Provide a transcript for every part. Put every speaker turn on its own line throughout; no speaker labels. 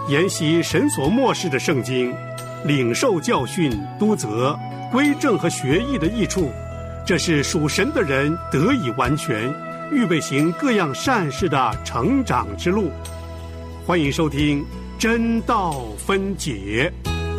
研习神所默示的圣经，领受教训、督责、归正和学义的益处，这是属神的人得以完全，预备行各样善事的成长之路。欢迎收听真道分解。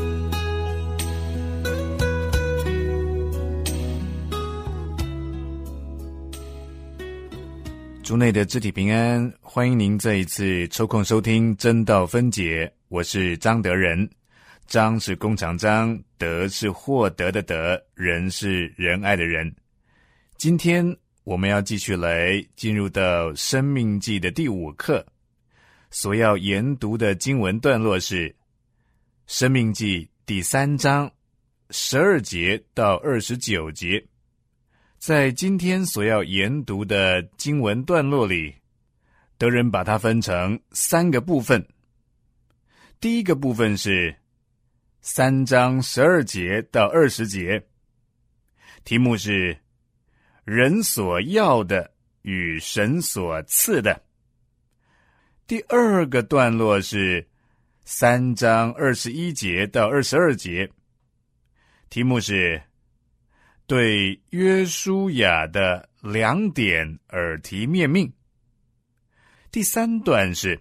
主内的肢体平安，欢迎您再一次抽空收听真道分解，我是张德仁。张是弓长张，德是获得的德，仁是仁爱的仁。今天我们要继续来进入到申命记的第5课，所要研读的经文段落是申命记第3章12节到29节。在今天所要研读的经文段落里，德仁把它分成3个部分。第一个部分是3章12节到20节，题目是人所要的与神所赐的。第二个段落是3章21节到22节，题目是对约书亚的2点耳提面命。第3段是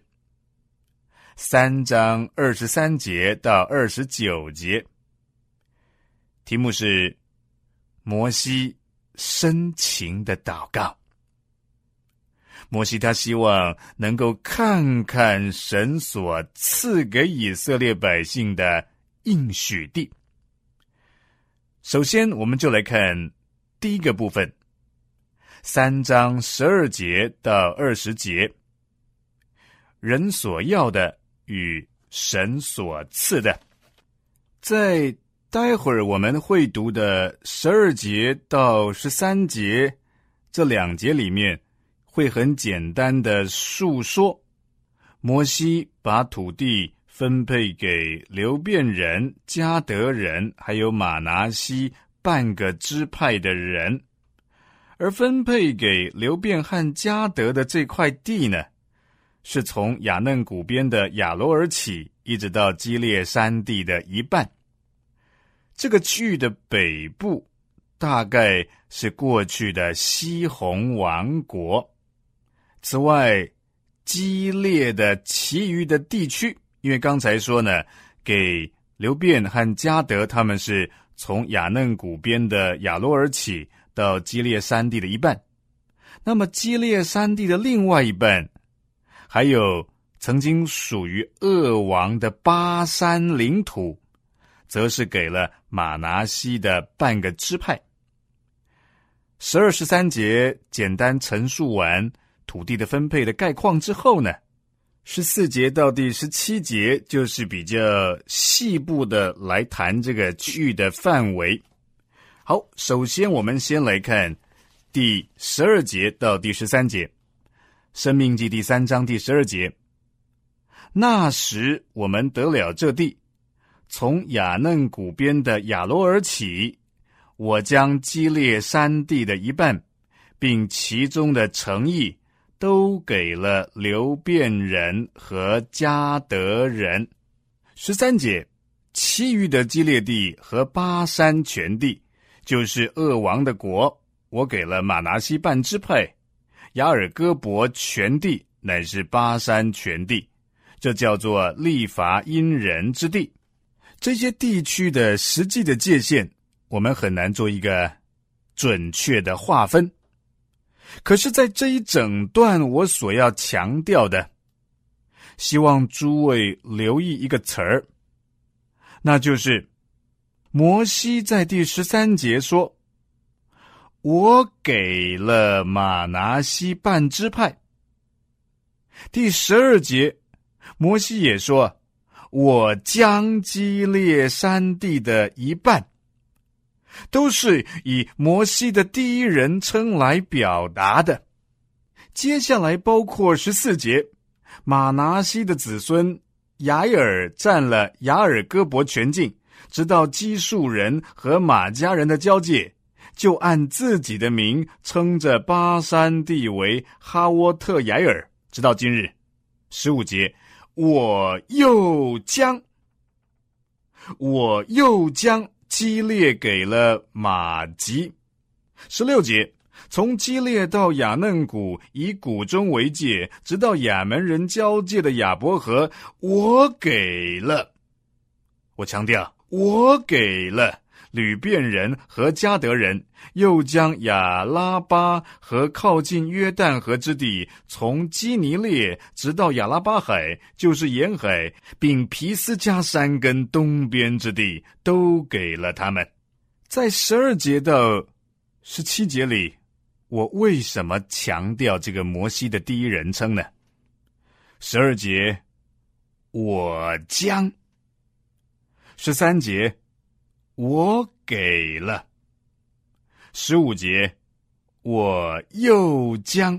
3章23节到29节，题目是摩西深情的祷告。摩西他希望能够看看神所赐给以色列百姓的应许地。首先我们就来看第一个部分，3章12节到20节，人所要的与神所赐的。在待会儿我们会读的12节到13节这2节里面，会很简单的述说摩西把土地分配给流便人、迦得人还有玛拿西半个支派的人，而分配给流便和迦得的这块地呢，是从亚嫩谷边的亚罗尔起，一直到基列山地的一半。这个区域的北部大概是过去的西宏王国。此外，基列的其余的地区，因为刚才说呢，给流便和迦得他们是从亚嫩谷边的亚罗尔起到基列山地的一半，那么基列山地的另外一半，还有曾经属于噩王的巴山领土，则是给了玛拿西的半个支派。12、13节简单陈述完土地的分配的概况之后呢，14节到第17节就是比较细部的来谈这个区域的范围。好，首先我们先来看第12节到第13节，申命记第3章第12节，那时我们得了这地，从亚嫩谷边的亚罗尔起，我将基列山地的一半，并其中的城邑都给了流便人和迦得人。13节，其余的基列地和巴山全地，就是噩王的国，我给了玛拿西半支派。亚尔戈伯全地乃是巴山全地，这叫做利乏因人之地。这些地区的实际的界限，我们很难做一个准确的划分。可是在这一整段我所要强调的，希望诸位留意一个词儿，那就是摩西在第13节说，我给了玛拿西半支派。第12节摩西也说，我将基列山地的一半，都是以摩西的第一人称来表达的。接下来包括14节，玛拿西的子孙雅尔占了雅尔戈伯全境，直到基述人和马加人的交界，就按自己的名称着巴山地为哈沃特雅尔，直到今日。15节， 我又将基列给了马吉。16节，从基列到雅嫩谷，以谷中为界，直到亚门人交界的亚伯河，我给了，我强调，我给了吕遍人和迦得人，又将亚拉巴和靠近约旦河之地，从基尼列直到亚拉巴海，就是沿海，并皮斯加山跟东边之地，都给了他们。在12节到17节里，我为什么强调这个摩西的第一人称呢？12节，我将；13节，我给了；15节，我又将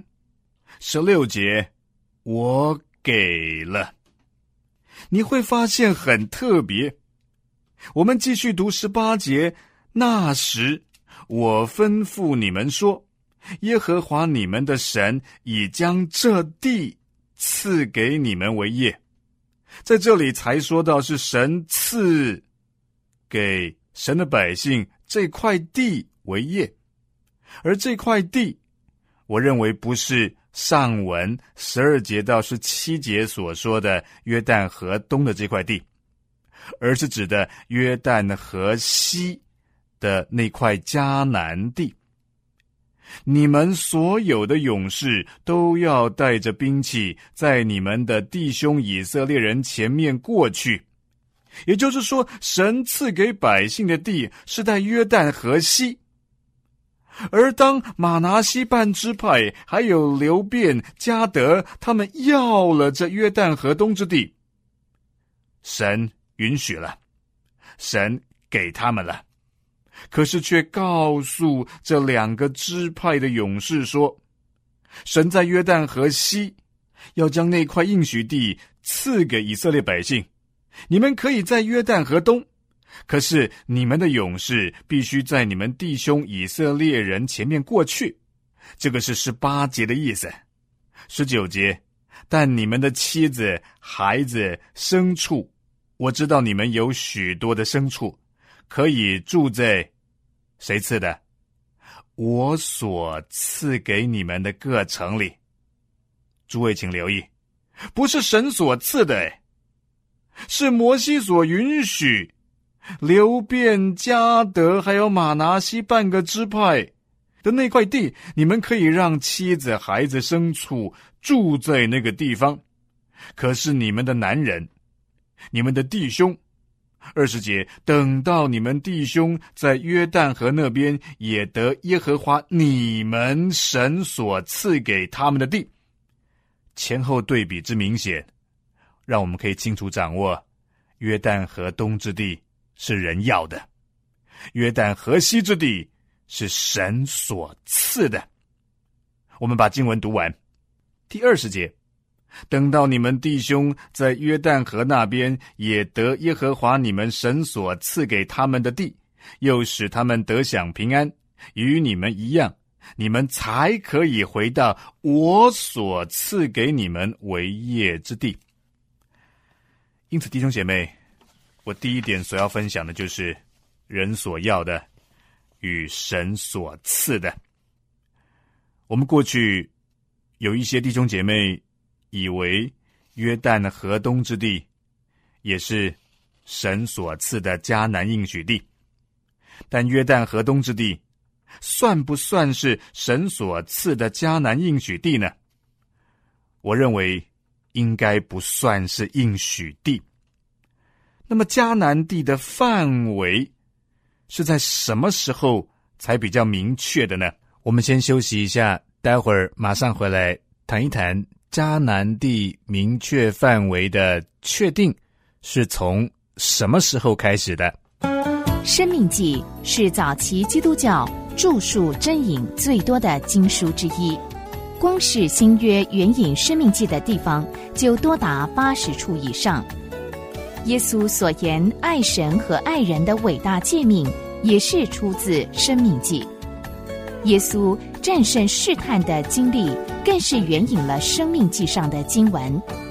；16节，我给了。你会发现很特别。我们继续读18节，那时我吩咐你们说，耶和华你们的神已将这地赐给你们为业。在这里才说到是神赐给神的百姓这块地为业，而这块地，我认为不是上文12节到17节所说的约旦河东的这块地，而是指的约旦河西的那块迦南地。你们所有的勇士都要带着兵器，在你们的弟兄以色列人前面过去。也就是说，神赐给百姓的地是在约旦河西。而当马拿西半支派还有流便、迦得他们要了这约旦河东之地，神允许了，神给他们了，可是却告诉这2个支派的勇士说，神在约旦河西要将那块应许地赐给以色列百姓，你们可以在约旦河东，可是你们的勇士必须在你们弟兄以色列人前面过去。这个是18节的意思。19节，但你们的妻子、孩子、牲畜，我知道你们有许多的牲畜，可以住在谁赐的？我所赐给你们的各城里。诸位请留意，不是神所赐的，是摩西所允许流便、迦得还有马拿西半个支派的那块地，你们可以让妻子、孩子、牲畜住在那个地方，可是你们的男人、你们的弟兄，20节，等到你们弟兄在约旦河那边也得耶和华你们神所赐给他们的地。前后对比之明显，让我们可以清楚掌握，约旦河东之地是人要的，约旦河西之地是神所赐的。我们把经文读完。第20节，等到你们弟兄在约旦河那边也得耶和华你们神所赐给他们的地，又使他们得享平安，与你们一样，你们才可以回到我所赐给你们为业之地。因此弟兄姐妹，我第一点所要分享的就是人所要的与神所赐的。我们过去有一些弟兄姐妹以为约旦河东之地也是神所赐的迦南应许地，但约旦河东之地算不算是神所赐的迦南应许地呢？我认为应该不算是应许地。那么迦南地的范围是在什么时候才比较明确的呢？我们先休息一下，待会儿马上回来谈一谈迦南地明确范围的确定是从什么时候开始的。
申命记是早期基督教著述真引最多的经书之一，光是新约援引申命记的地方就多达80处以上。耶稣所言爱神和爱人的伟大诫命也是出自申命记。耶稣战胜试探的经历更是援引了申命记上的经文。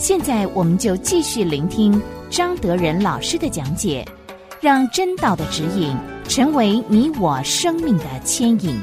现在我们就继续聆听张德仁老师的讲解，让真道的指引成为你我生命的牵引。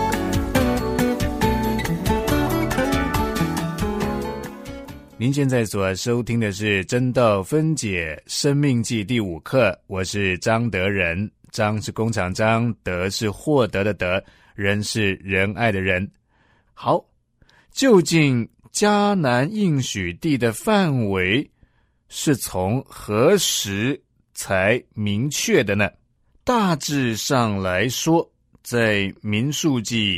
您现在所收听的是真道分解生命记第5课，我是张德仁，张是工厂张，德是获得的德，仁是仁爱的仁。好，究竟迦南应许地的范围是从何时才明确的呢？大致上来说，在民数记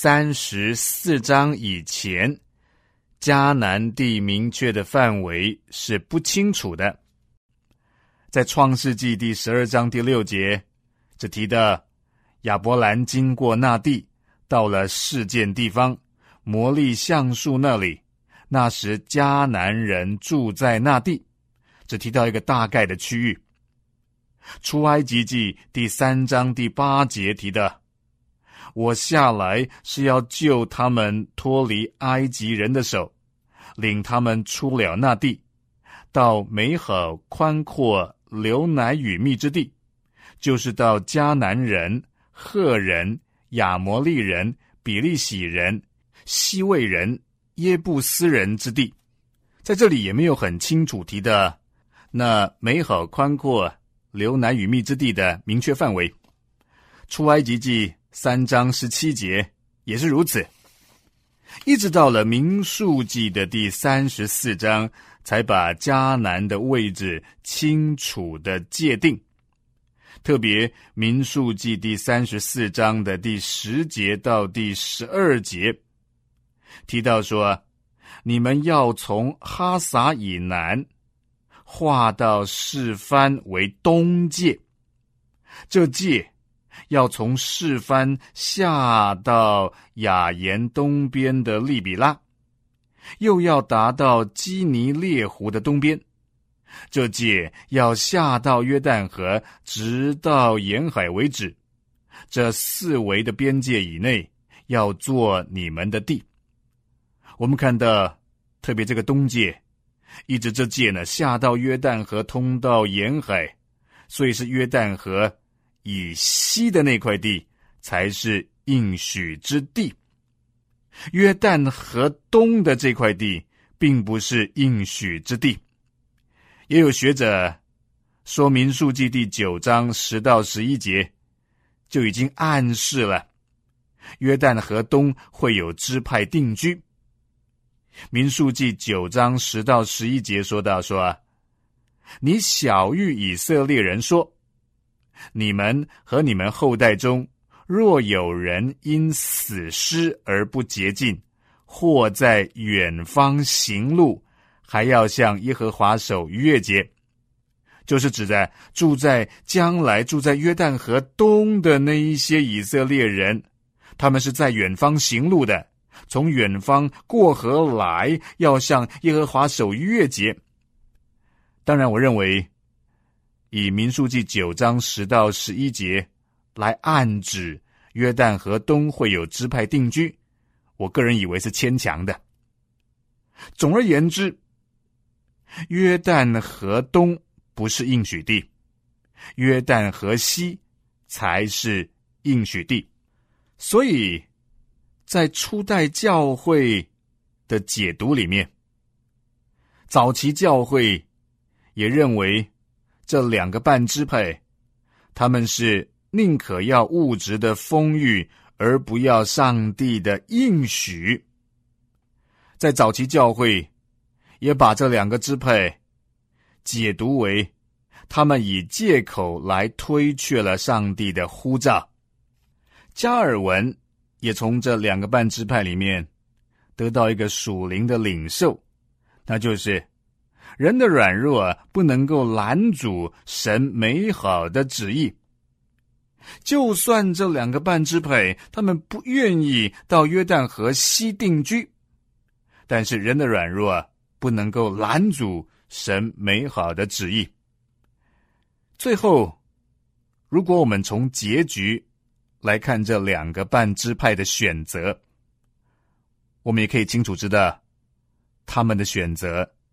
34章以前，迦南地明确的范围是不清楚的。在创世纪第12章第6节，这提到亚伯兰经过那地，到了示剑地方，摩利橡树那里，那时迦南人住在那地，只提到一个大概的区域。出埃及记第3章第8节提到，我下来是要救他们脱离埃及人的手，领他们出了那地，到美好宽阔流奶与蜜之地，就是到迦南人、赫人、亚摩利人、比利洗人、西魏人、耶布斯人之地。在这里也没有很清楚提的那美好宽阔流奶与蜜之地的明确范围。出埃及记3章17节也是如此，一直到了民数记的第34章，才把迦南的位置清楚的界定。特别民数记第34章的第10节到第12节提到说，你们要从哈撒以南划到示番为东界，这界要从示番下到雅言东边的利比拉，又要达到基尼列湖的东边，这界要下到约旦河，直到沿海为止。这4围的边界以内，要做你们的地。我们看到，特别这个东界，一直这界呢下到约旦河，通到沿海，所以是约旦河以西的那块地才是应许之地。约旦河东的这块地并不是应许之地。也有学者说，民数记第9章10到11节就已经暗示了约旦河东会有支派定居。民数记9章10到11节说到说，你晓谕以色列人说，你们和你们后代中，若有人因死尸而不洁净，或在远方行路，还要向耶和华守逾越节，就是指的将来住在约旦河东的那一些以色列人，他们是在远方行路的，从远方过河来，要向耶和华守逾越节。当然我认为以民数记9章10到11节来暗指约旦河东会有支派定居，我个人以为是牵强的。总而言之，约旦河东不是应许地，约旦河西才是应许地。所以在初代教会的解读里面，早期教会也认为这2个半支派，他们是宁可要物质的丰裕，而不要上帝的应许。在早期教会也把这2个支派解读为他们以借口来推却了上帝的呼召。加尔文也从这2个半支派里面得到一个属灵的领受，那就是人的软弱不能够拦阻神美好的旨意。就算这2个半支派他们不愿意到约旦河西定居，但是人的软弱不能够拦阻神美好的旨意。最后，如果我们从结局来看这2个半支派的选择，我们也可以清楚知道他们的选择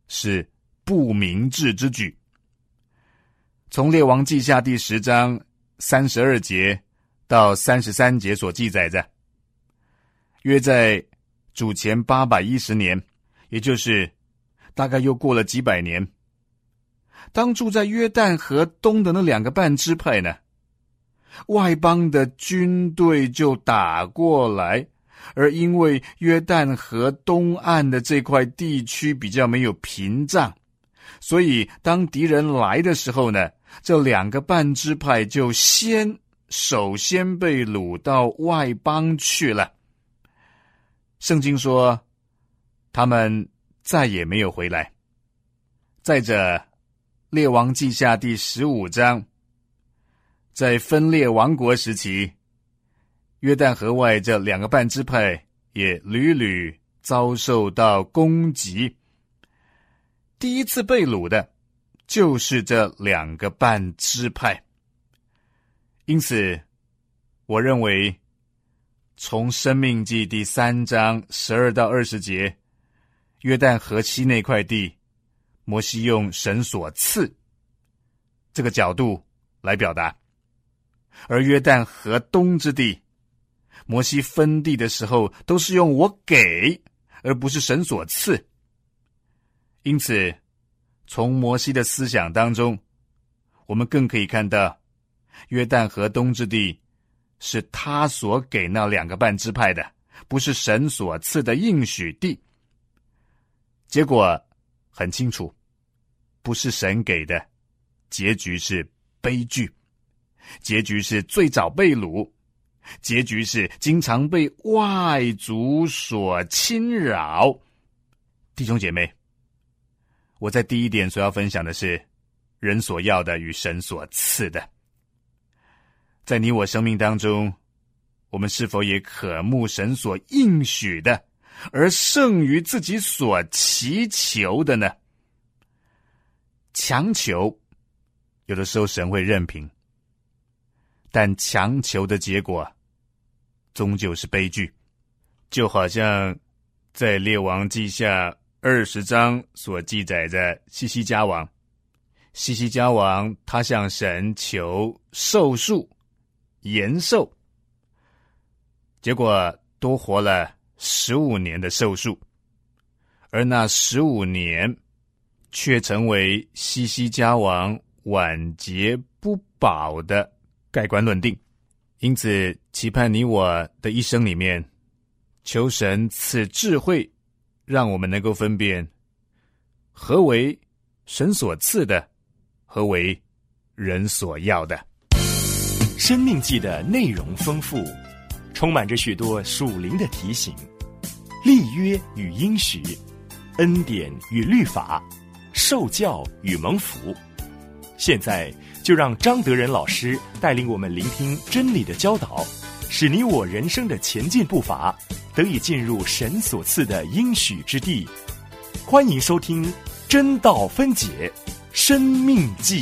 是不明智之举。从列王记下第10章32节到33节所记载着，约在主前810年，也就是大概又过了几百年，当住在约旦河东的那2个半支派呢，外邦的军队就打过来，而因为约旦河东岸的这块地区比较没有屏障，所以当敌人来的时候呢，这2个半支派就首先被掳到外邦去了。圣经说他们再也没有回来。再者，列王记下第15章，在分裂王国时期，约旦河外这2个半支派也屡屡遭受到攻击。第一次被掳的就是这2个半支派。因此我认为从申命记第3章12到20节，约旦河西那块地，摩西用神所赐这个角度来表达，而约旦河东之地，摩西分地的时候都是用我给，而不是神所赐。因此从摩西的思想当中，我们更可以看到约旦河东之地是他所给那2个半支派的，不是神所赐的应许地。结果很清楚，不是神给的，结局是悲剧，结局是最早被掳，结局是经常被外族所侵扰。弟兄姐妹，我在第一点所要分享的是人所要的与神所赐的。在你我生命当中，我们是否也渴慕神所应许的，而胜于自己所祈求的呢？强求，有的时候神会任凭，但强求的结果终究是悲剧。就好像在列王记下20章所记载着西西家王，西西家王他向神求寿数延寿，结果多活了15年的寿数，而那15年却成为西西家王晚节不保的盖棺论定。因此期盼你我的一生里面，求神赐智慧，让我们能够分辨何为神所赐的，何为人所要的。
生命记的内容丰富，充满着许多属灵的提醒，立约与应许，恩典与律法，受教与蒙福。现在就让张德仁老师带领我们聆听真理的教导，使你我人生的前进步伐得以进入神所赐的应许之地。欢迎收听真道分解生命记。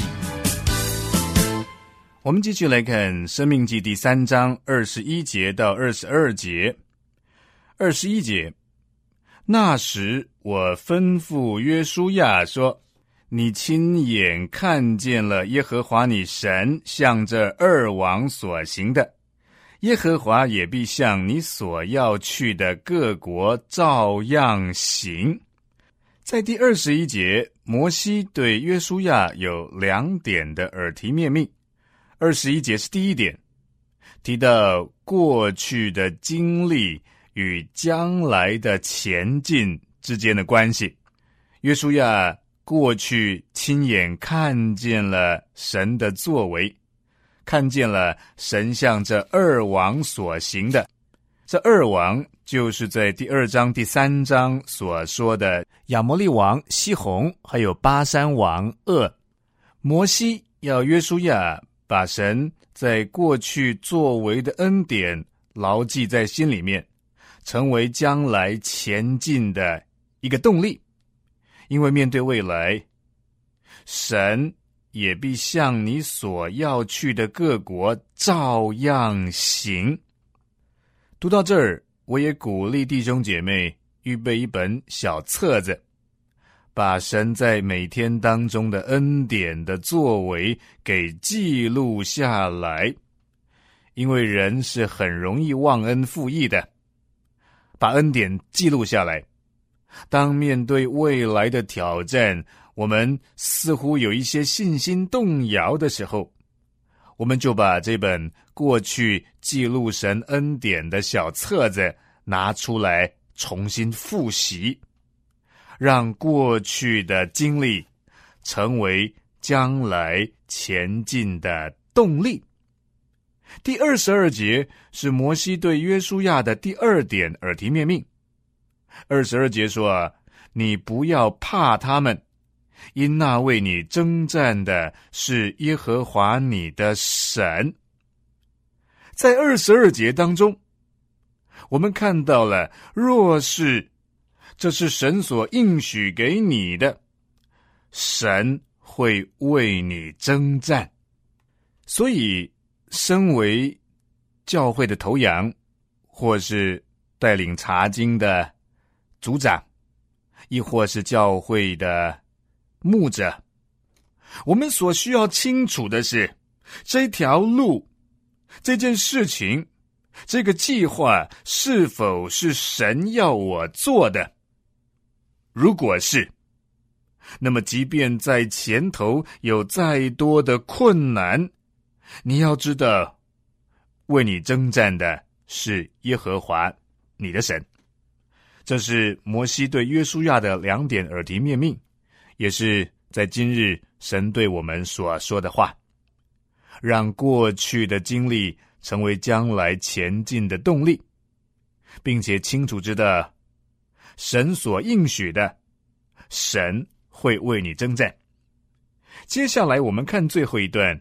我们继续来看申命记第3章21节到22节。21节，那时我吩咐约书亚说，你亲眼看见了耶和华你神向这2王所行的，耶和华也必向你所要去的各国照样行。在第21节，摩西对约书亚有2点的耳提面命。21节是第一点，提到过去的经历与将来的前进之间的关系。约书亚过去亲眼看见了神的作为，看见了神向这2王所行的。这2王就是在第2章第3章所说的亚摩利王西宏，还有巴珊王噩。摩西要约书亚把神在过去作为的恩典牢记在心里面，成为将来前进的一个动力。因为面对未来，神也必向你所要去的各国照样行。读到这儿，我也鼓励弟兄姐妹预备一本小册子， 把神在每天当中的恩典的作为给记录下来，因为人是很容易忘恩负义的。把恩典记录下来，当面对未来的挑战，我们似乎有一些信心动摇的时候，我们就把这本过去记录神恩典的小册子拿出来重新复习，让过去的经历成为将来前进的动力。第22节是摩西对约书亚的第2点耳提面命。22节说，你不要怕他们，因那为你征战的是耶和华你的神。在22节当中，我们看到了，若是这是神所应许给你的，神会为你征战。所以身为教会的头羊，或是带领查经的组长，亦或是教会的牧者，我们所需要清楚的是，这条路，这件事情，这个计划是否是神要我做的。如果是，那么即便在前头有再多的困难，你要知道，为你征战的是耶和华你的神。这是摩西对约书亚的2点耳提面命，也是在今日神对我们所说的话，让过去的经历成为将来前进的动力，并且清楚知道神所应许的，神会为你征战。接下来我们看最后一段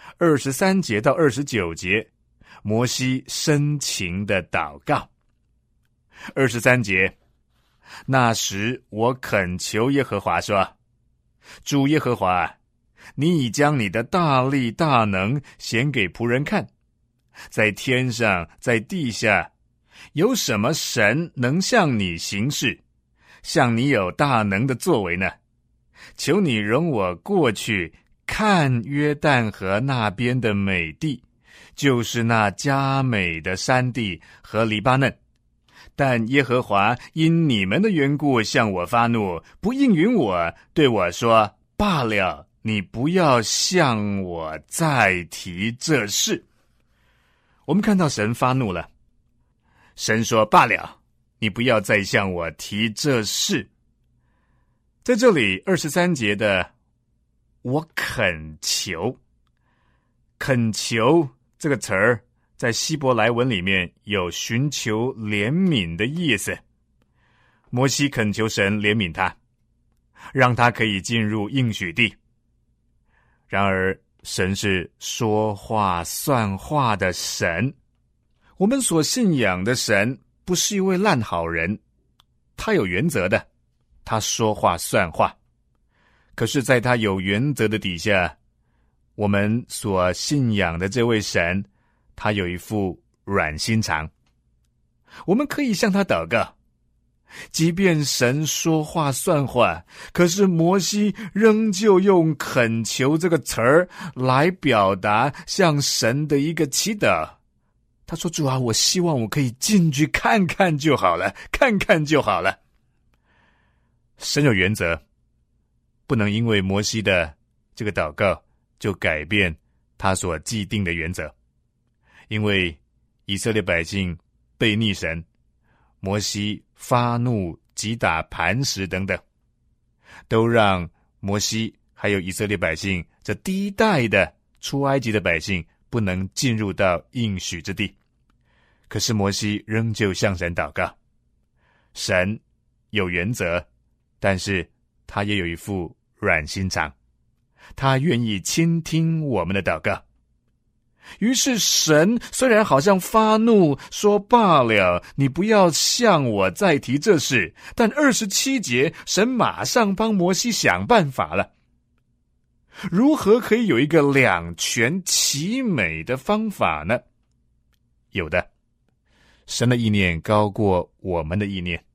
23节到29节，摩西深情的祷告。23节，那时我恳求耶和华说，主耶和华，你已将你的大力大能显给仆人看，在天上在地下，有什么神能向你行事，像你有大能的作为呢？求你容我过去看约旦河那边的美地，就是那佳美的山地和黎巴嫩。但耶和华因你们的缘故向我发怒，不应允我，对我说，罢了，你不要向我再提这事。我们看到神发怒了，神说，罢了，你不要再向我提这事。在这里23节的我恳求，恳求这个词儿在希伯来文里面有寻求怜悯的意思。摩西恳求神怜悯他，让他可以进入应许地。然而神是说话算话的神，我们所信仰的神不是一位烂好人，他有原则的，他说话算话。可是在他有原则的底下，我们所信仰的这位神，他有一副软心肠。我们可以向他祷告，即便神说话算话，可是摩西仍旧用恳求这个词儿来表达向神的一个祈祷。他说，主啊，我希望我可以进去看看就好了，看看就好了。神有原则，不能因为摩西的这个祷告就改变他所既定的原则。因为以色列百姓背逆神，摩西发怒击打磐石等等，都让摩西还有以色列百姓这第一代的出埃及的百姓不能进入到应许之地。可是摩西仍旧向神祷告，神有原则，但是他也有一副软心肠，他愿意倾听我们的祷告。于是神虽然好像发怒说，罢了，你不要向我再提这事，但27节神马上帮摩西想办法了。如何可以有一个两全其美的方法呢？有的，神的意念高过我们的意念，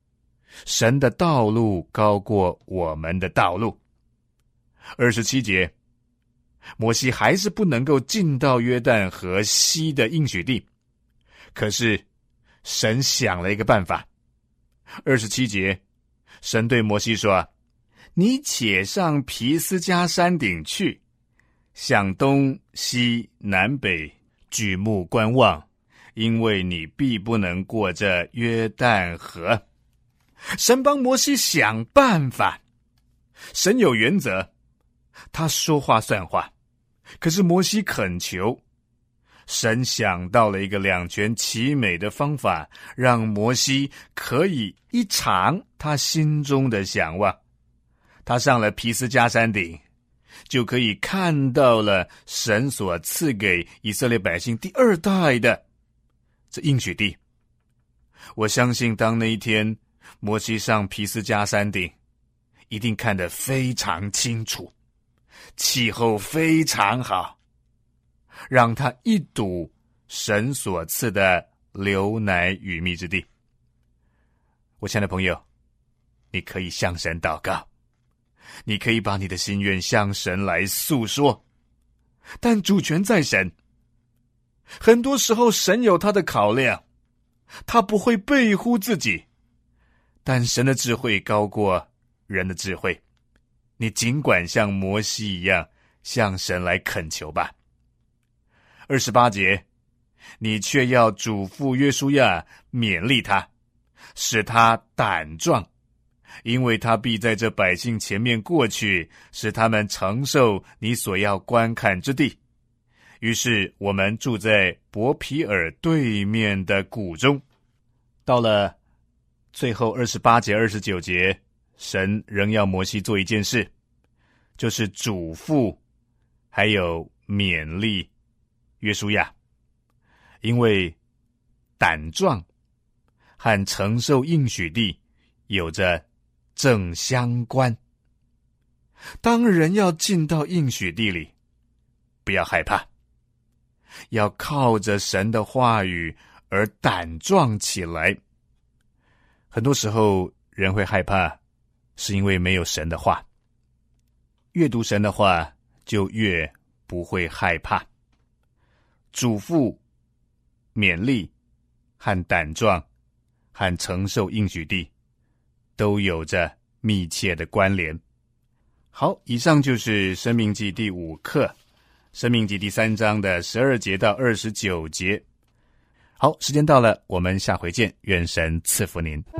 神的道路高过我们的道路。27节，摩西还是不能够进到约旦河西的应许地，可是神想了一个办法。27节，神对摩西说，你且上皮斯加山顶去，向东西南北举目观望，因为你必不能过这约旦河。神帮摩西想办法，神有原则，他说话算话。可是摩西恳求，神想到了一个两全其美的方法，让摩西可以一尝他心中的想望。他上了皮斯加山顶，就可以看到了神所赐给以色列百姓第二代的这应许地。我相信当那一天摩西上皮斯加山顶，一定看得非常清楚，气候非常好，让他一睹神所赐的流奶与蜜之地。我亲爱的朋友，你可以向神祷告，你可以把你的心愿向神来诉说，但主权在神。很多时候神有他的考量，他不会背乎自己，但神的智慧高过人的智慧。你尽管像摩西一样向神来恳求吧。28节，你却要嘱咐约书亚，勉励他，使他胆壮，因为他必在这百姓前面过去，使他们承受你所要观看之地。于是我们住在伯毗尔对面的谷中。到了最后28节29节，神仍要摩西做一件事，就是嘱咐还有勉励约书亚，因为胆壮和承受应许地有着正相关。当人要进到应许地里，不要害怕，要靠着神的话语而胆壮起来。很多时候人会害怕，是因为没有神的话。越读神的话，就越不会害怕。嘱咐、勉励和胆壮和承受应许地都有着密切的关联。好，以上就是申命记第5课，申命记第3章的12节到29节。好，时间到了，我们下回见，愿神赐福您。